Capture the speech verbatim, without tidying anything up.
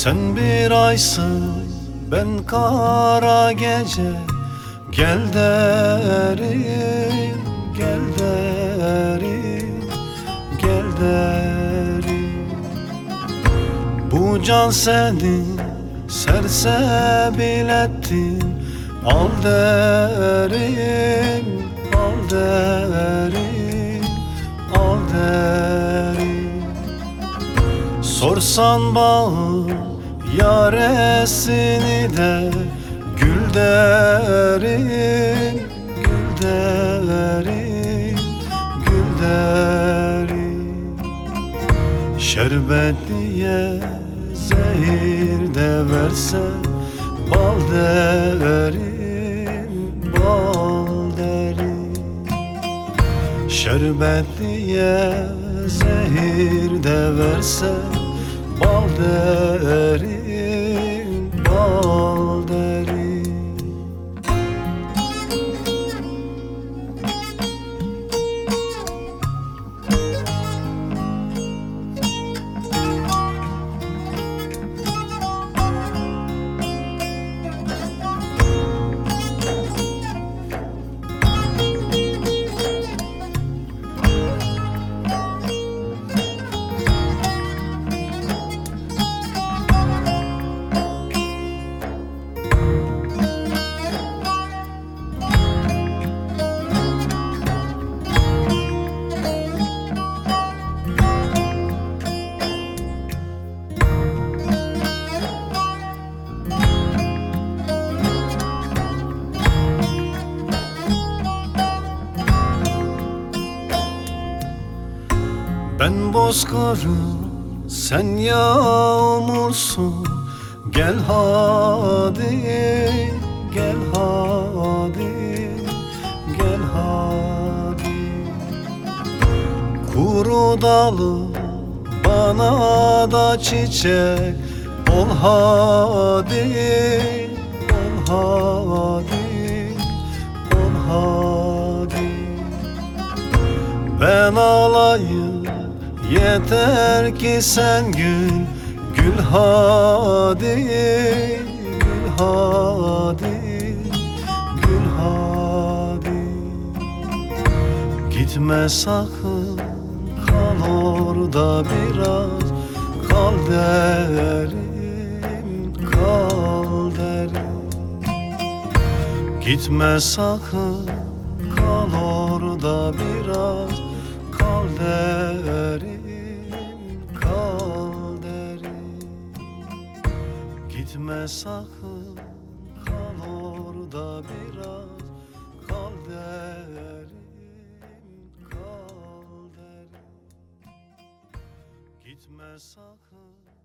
Sen bir aysın, ben kara gece. Gel derim, gel derim, gel derim. Bu can seni sersebil ettin. Al derim, al derim, al derim. Sorsan bağın yaresini de gül derim, gül derim, gül derim. Şerbetliye zehir de verse bal derim, bal derim. Şerbetliye zehir de verse bal derim, bal derim. Ben bozkırım, sen yağmursun. Gel hadi, gel hadi, gel hadi. Kuru dalı bana da çiçek ol hadi, ol hadi, ol hadi. Ben alayım yeter ki sen gül, gül hadi, gül hadi, gül hadi. Gitme sakın, kal orada biraz, kal derim, kal derim. Gitme sakın, kal orada biraz, kal derim, kal derim. Gitme sakın, kal orada biraz, kal derim, kal derim. Gitme sakın.